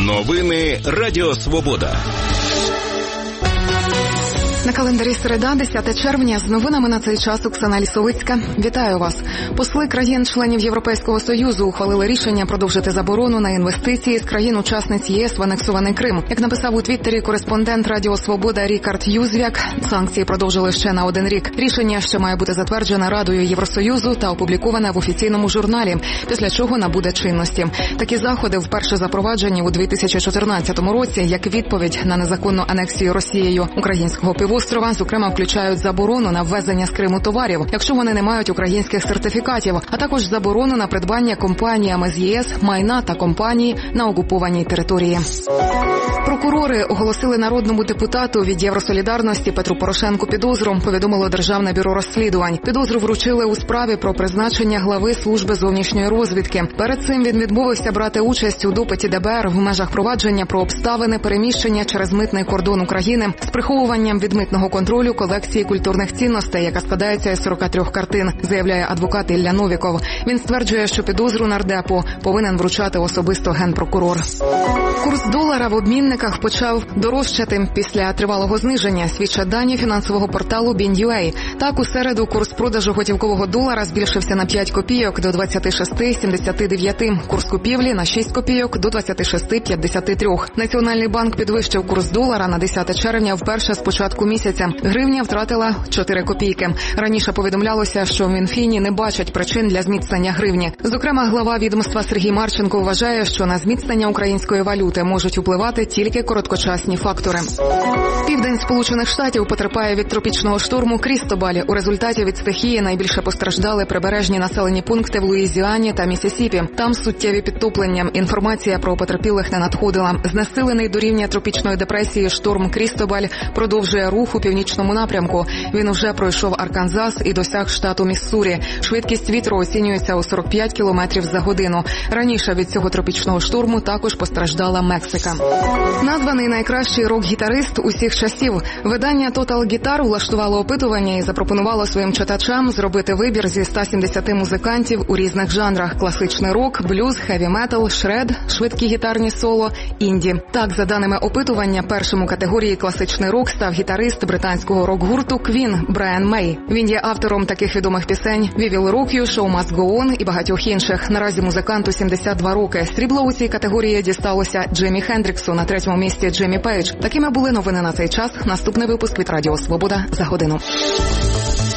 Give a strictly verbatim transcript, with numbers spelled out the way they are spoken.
Новини Радіо Свобода. На календарі середа, десяте червня, з новинами на цей час Оксана Лісовицька. Вітаю вас. Посли країн-членів Європейського Союзу ухвалили рішення продовжити заборону на інвестиції з країн-учасниць ЄС в анексований Крим. Як написав у Твіттері кореспондент Радіо Свобода Рікард Юзвяк, санкції продовжили ще на один рік. Рішення ще має бути затверджене Радою Євросоюзу та опубліковане в офіційному журналі, після чого набуде чинності. Такі заходи вперше запроваджені у дві тисячі чотирнадцятому році як відповідь на незаконну анексію Росією українського півострова. Острова, зокрема, включають заборону на ввезення з Криму товарів, якщо вони не мають українських сертифікатів, а також заборону на придбання компаніями з ЄС майна та компаній на окупованій території. Прокурори оголосили народному депутату від Євросолідарності Петру Порошенку підозру, повідомило Державне бюро розслідувань. Підозру вручили у справі про призначення глави служби зовнішньої розвідки. Перед цим він відмовився брати участь у допиті Д Б Р в межах провадження про обставини переміщення через митний кордон України з приховуванням від митного контролю колекції культурних цінностей, яка складається із сорока трьох картин, заявляє адвокат Ілля Новіков. Він стверджує, що підозру нардепу повинен вручати особисто генпрокурор. Курс долара в обмінниках почав дорожчати після тривалого зниження, свідчать дані фінансового порталу Бін.ю.ей. Так, у середу курс продажу готівкового долара збільшився на п'ять копійок до двадцять шість сімдесят дев'ять. Курс купівлі на шість копійок до двадцять шість п'ятдесят три. Національний банк підвищив курс долара на десяте червня вперше з початку місяця. Гривня втратила чотири копійки. Раніше повідомлялося, що в Мінфіні не бачать причин для зміцнення гривні. Зокрема, глава відомства Сергій Марченко вважає, що на зміцнення української валюти можуть впливати тільки короткочасні фактори. Південь Сполучених Штатів потерпає від тропічного шторму Крістобаль. У результаті від стихії найбільше постраждали прибережні населені пункти в Луїзіані та Міссісіпі. Там суттєві підтоплення. Інформація про потерпілих не надходила. Знесилений до рівня тропічної депресії шторм Крістобаль продовжує рух у північному напрямку. Він уже пройшов Арканзас і досяг штату Міссурі. Швидкість вітру оцінюється у сорок п'ять кілометрів за годину. Раніше від цього тропічного шторму також постраждала Мексика. Названий найкращий рок-гітарист усіх часів. Видання Total Guitar влаштувало опитування і запропонувало своїм читачам зробити вибір зі ста сімдесяти музикантів у різних жанрах: класичний рок, блюз, хеві-метал, шред, швидкі гітарні соло, інді. Так, за даними опитування, першим у категорії класичний рок став гітарист британського рок-гурту Queen Брайан Мей. Він є автором таких відомих пісень «We Will Rock You», «Show Must Go On» і багатьох інших. Наразі музиканту сімдесят два роки. Срібло у цій категорії дісталося Джимі Хендріксу, на третьому місці Джиммі Пейдж. Такими були новини на цей час. Наступний випуск від Радіо Свобода за годину.